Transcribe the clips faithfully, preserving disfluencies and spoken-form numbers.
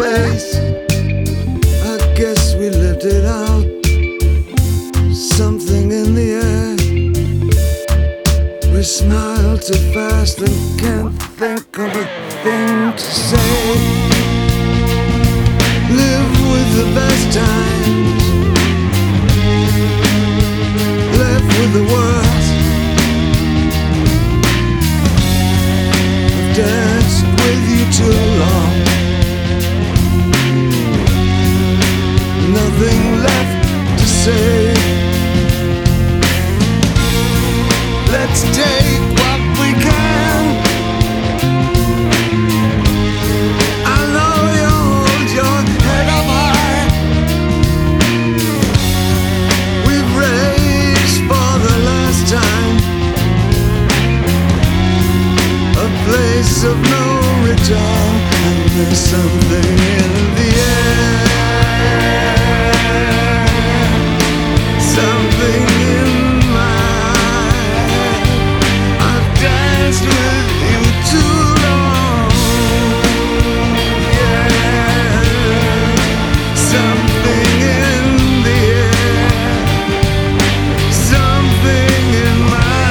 place. I guess we lived it out. Something in the air. We smile too fast and can't think of a thing to say. Live with the best times, left with the worst. I've danced with you too long. Nothing left to say. Let's take what we can. I know you hold your head up high. We've raced for the last time. A place of no return. And there's something in the air. Something in my head. I've danced with you too long. Yeah. Something in the air. Something in my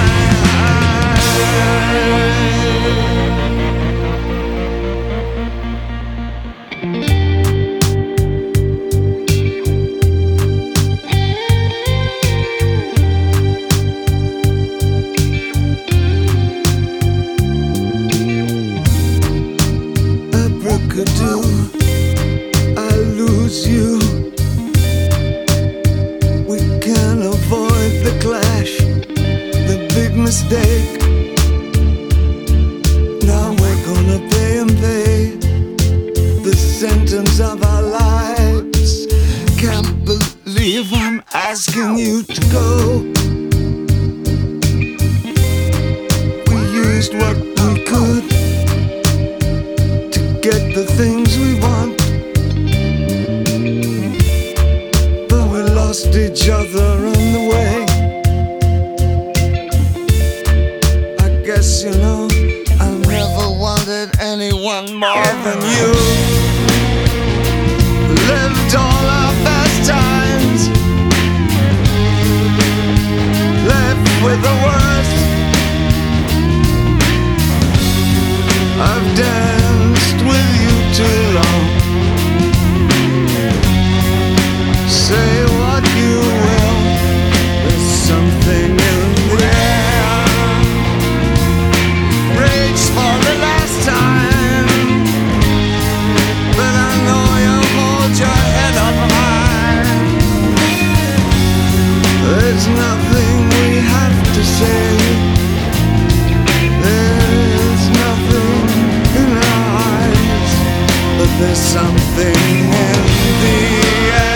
do, I lose you. We can't avoid the clash, the big mistake. Now we're gonna pay and pay the sentence of our lives. Can't believe I'm asking you to go. We used what we could get the things we want, but we lost each other on the way. I guess you know I never wanted anyone more than you. Lived all our best times, left with the worst. I've danced with you too long. Say what you will, there's something in the air. Reach for the last time, but I know you hold your head up high. There's nothing we have to say. There's nothing in our eyes, but there's something in the air.